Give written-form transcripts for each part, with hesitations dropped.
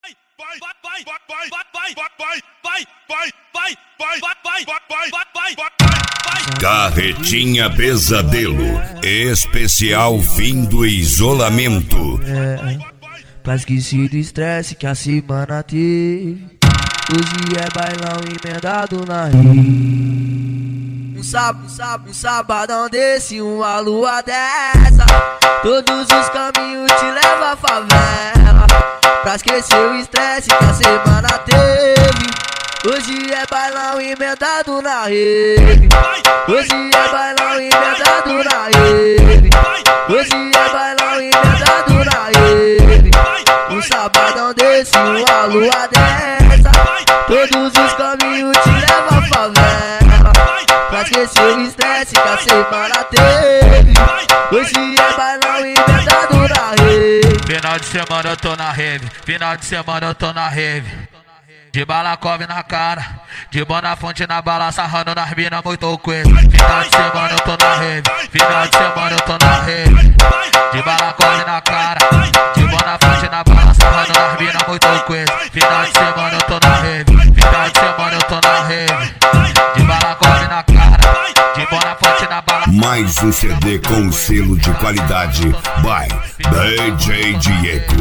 Carretinha Pesadelo, especial fim do isolamento. Pra esquecer do estresse que a semana teve. Hoje é bailão emendado na rede. Um sabadão desse, uma lua dessa. Todos os caminhos te levam à favela. Pra esquecer o estresse que a semana teve. Hoje é bailão emendado na rede. Hoje é bailão emendado na rede. Hoje é bailão emendado na rede. Um sabadão desse, uma lua dessa. Todos os caminhos te levam à favela. Pra esquecer o estresse que a semana teve. Hoje é bailão emendado na rede. Final de semana eu tô na rave. Final de semana eu tô na rave. De balacove na cara, de Bonafonte na bala, sarrando nas mina muito coisa. Final de semana eu tô na rave. Final de semana eu tô na rave. De balacove na cara, de Bonafonte na bala, sarrando nas mina muito coisa. Final de semana eu tô na rave. Final de semana eu tô na rave. De balacove na cara, de Bonafonte na bala. Mais um CD com selo de qualidade by DJ Diego.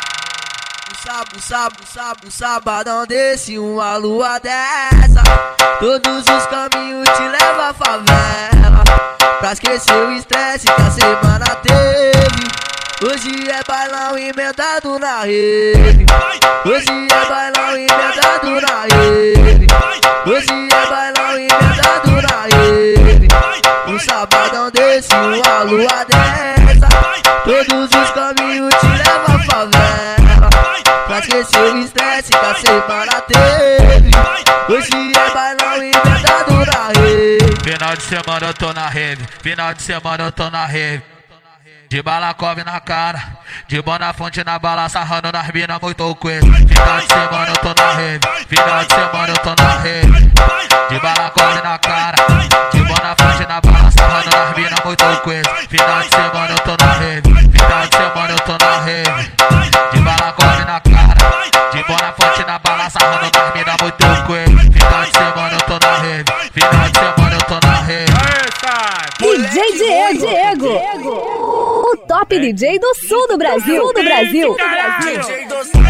Um sabadão desse, uma lua dessa. Todos os caminhos te levam à favela. Pra esquecer o estresse que a semana teve. Hoje é bailão emendado na rede. Hoje é bailão emendado na rede. Hoje é bailão emendado na rede. Um sabadão desse, uma lua dessa. Todos os caminhos te levam à favela. Pra esquecer o estresse que a semana teve. Hoje é bailão emendado na rede. Final de semana eu tô na rave. Final de semana eu tô na rave. De balacove na cara, de Bonafonte na bala, sarrando nas mina muito coisa. Final de semana eu tô na rave. Final de semana eu tô na rave. De balacove na cara, de Bonafonte na bala, sarrando nas mina muito coisa. Final de semana eu tô na rave. Final de semana eu tô na rave. De balacove na cara, de Bonafonte na bala, sarrando nas mina muito coisa. Final de semana eu tô na rave. Final de semana eu tô na rave. DJ Diego, o top DJ do sul do Brasil. DJ do sul.